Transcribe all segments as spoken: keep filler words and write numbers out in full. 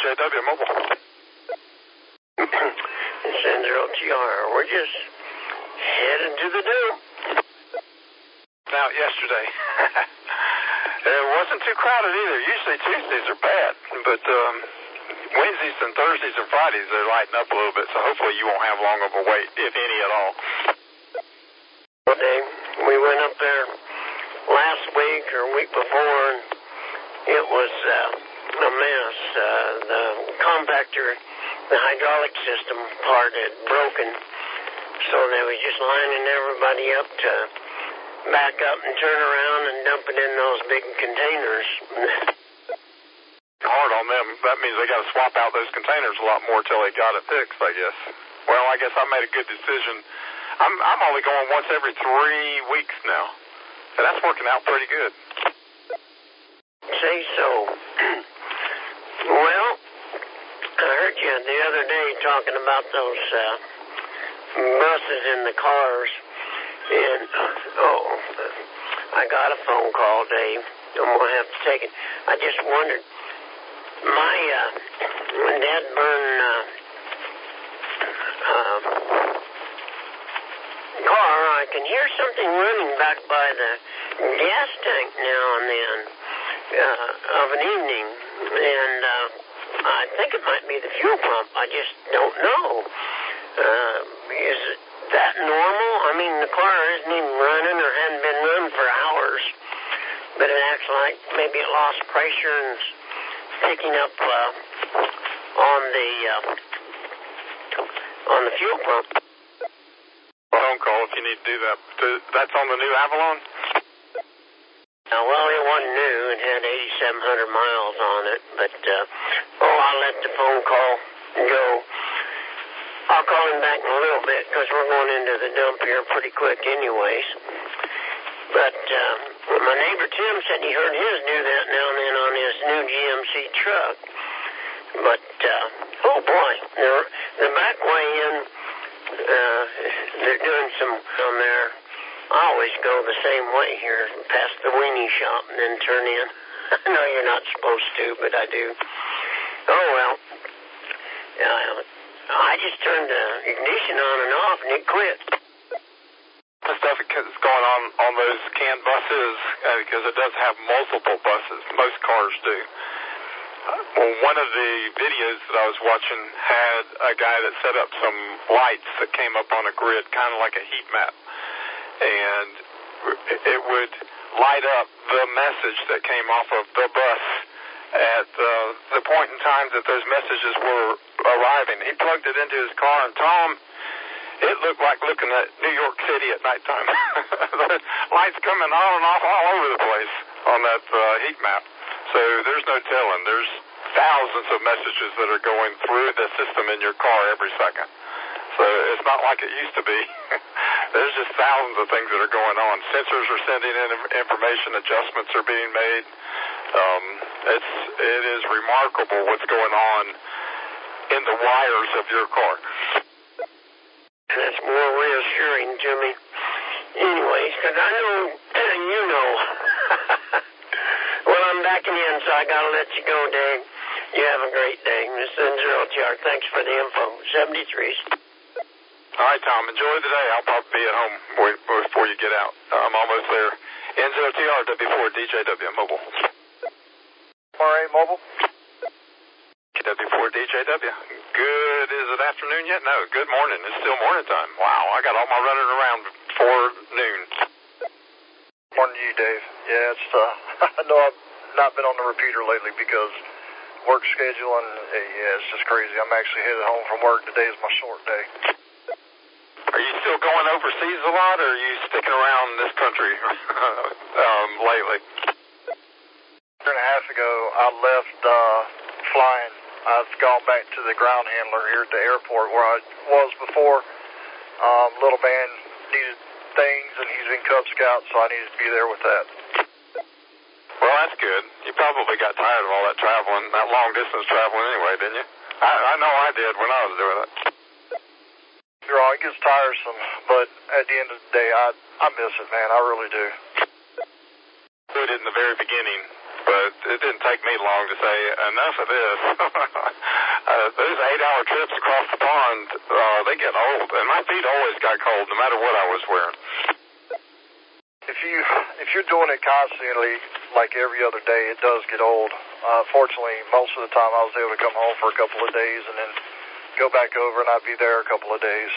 J W Mobile. It's N zero T R. We're just heading to the dump. Out yesterday. It wasn't too crowded either. Usually Tuesdays are bad, but um, Wednesdays and Thursdays and Fridays they lighten up a little bit, so hopefully you won't have long of a wait, if any at all. Dave, we went up there last week or week before, and it was uh, a mess. Uh, the compactor, the hydraulic system part had broken, so they was just lining everybody up to back up and turn around and dump it in those big containers. Hard on them. That means they got to swap out those containers a lot more till they got it fixed, I guess. Well, I guess I made a good decision. I'm I'm only going once every three weeks now, and that's working out pretty good. Say so. Well, I heard you the other day talking about those uh, buses in the cars. And, oh, I got a phone call, Dave. I'm going to have to take it. I just wondered, my uh, Dad burned uh, uh, car. I can hear something running back by the gas tank now and then uh, of an evening. And uh, I think it might be the fuel pump. I just don't know. Uh, is it that normal? I mean, the car isn't even running or hadn't been run for hours, but it acts like maybe it lost pressure and is picking up uh, on the uh, on the fuel pump. Phone call if you need to do that. That's on the new Avalon? Uh, well, it wasn't new. It had eighty-seven hundred miles on it, but uh, oh, I'll let the phone call go. I'll call him back in a little bit because we're going into the dump here pretty quick anyways. But uh, my neighbor Tim said he heard his do that now and then on his new G M C truck. But, uh, oh boy, they're, the back way in, uh, they're doing some on there. I always go the same way here, past the weenie shop and then turn in. I know you're not supposed to, but I do. Oh well. Uh, I just turned the ignition on and off, and it quit. The stuff is going on on those canned buses, uh, because it does have multiple buses. Most cars do. Well, one of the videos that I was watching had a guy that set up some lights that came up on a grid, kind of like a heat map. And it would light up the message that came off of the bus at uh, the point in time that those messages were arriving. He plugged it into his car, and Tom, it looked like looking at New York City at nighttime. The lights coming on and off all over the place on that uh, heat map. So there's no telling. There's thousands of messages that are going through the system in your car every second. So it's not like it used to be. There's just thousands of things that are going on. Sensors are sending in information. Adjustments are being made. Um, it's it is remarkable what's going on in the wires of your car. That's more reassuring to me. Anyways, because I know you know. Well, I'm backing in, so I gotta let you go, Dave. You have a great day, Miss N zero T R. Thanks for the info. seventy-three. All right, Tom. Enjoy the day. I'll probably be at home before you get out. I'm almost there. N zero T R W four D J W Mobile. All right, Mobile. W four D J W. Good. Is it afternoon yet? No. Good morning. It's still morning time. Wow. I got all my running around before noon. Morning to you, Dave. Yeah, it's. Uh, I know I've not been on the repeater lately because work schedule and uh, yeah, it's just crazy. I'm actually headed home from work. Today is my short day. Are you still going overseas a lot, or are you sticking around this country um, lately? A year and a half ago, I left uh, flying. I've gone back to the ground handler here at the airport where I was before. Um, little man needed things, and he's in Cub Scouts, so I needed to be there with that. Well, that's good. You probably got tired of all that traveling, that long-distance traveling anyway, didn't you? I, I know I did when I was doing it. You're right, it gets tiresome, but at the end of the day, I I miss it, man. I really do. I did it in the very beginning, but it didn't take me long to say, enough of this. uh, those eight-hour trips across the pond, uh, they get old, and my feet always got cold no matter what I was wearing. If you if you're doing it constantly, like every other day, it does get old. Uh, fortunately, most of the time I was able to come home for a couple of days and then go back over, and I'd be there a couple of days.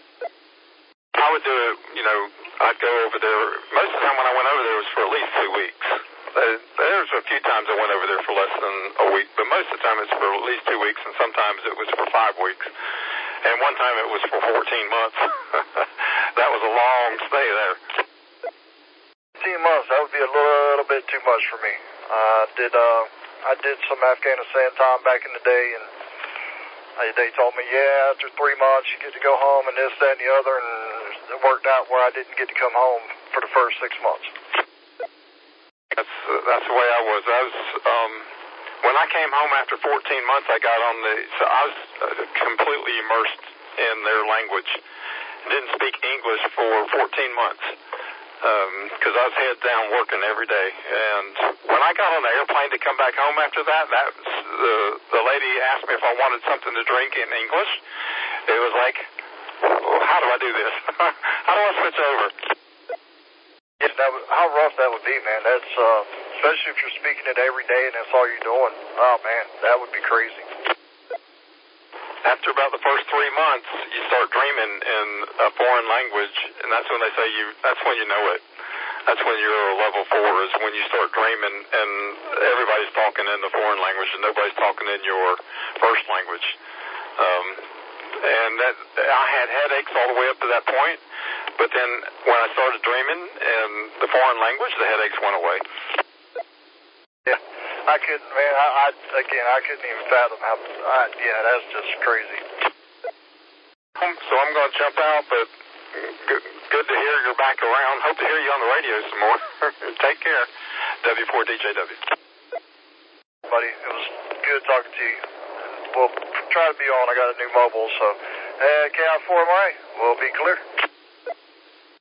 I would do it, you know, I'd go over there. Most of the time when I went over there was for at least two weeks. There was a few times I went over there for less than a week, but most of the time it's for at least two weeks, and sometimes it was for five weeks. And one time it was for fourteen months. That was a long stay there. fourteen months, that would be a little bit too much for me. I uh, did uh, I did some Afghanistan time back in the day, and they told me, yeah, after three months you get to go home and this, that, and the other, and it worked out where I didn't get to come home for the first six months. That's uh, that's the way I was. I was um, when I came home after fourteen months, I got on the. So I was uh, completely immersed in their language. Didn't speak English for fourteen months because um, I was head down working every day. And when I got on the airplane to come back home after that, that was, the the lady asked me if I wanted something to drink in English. It was like, well, how do I do this? How do I switch over? Yeah, that was, how rough that would be, man. That's uh, especially if you're speaking it every day and that's all you're doing. Oh man, that would be crazy. After about the first three months, you start dreaming in a foreign language, and that's when they say you. That's when you know it. That's when you're a level four. Is when you start dreaming, and everybody's talking in the foreign language, and nobody's talking in your first language. Um, and that I had headaches all the way up to that point. But then when I started dreaming in the foreign language, the headaches went away. Yeah, I couldn't, man. I, I again, I couldn't even fathom how. I, yeah, that's just crazy. So I'm going to jump out, but good, good to hear you're back around. Hope to hear you on the radio some more. Take care. W four D J W. Buddy, it was good talking to you. We'll try to be on. I got a new mobile, so uh, K I four M I, we'll be clear.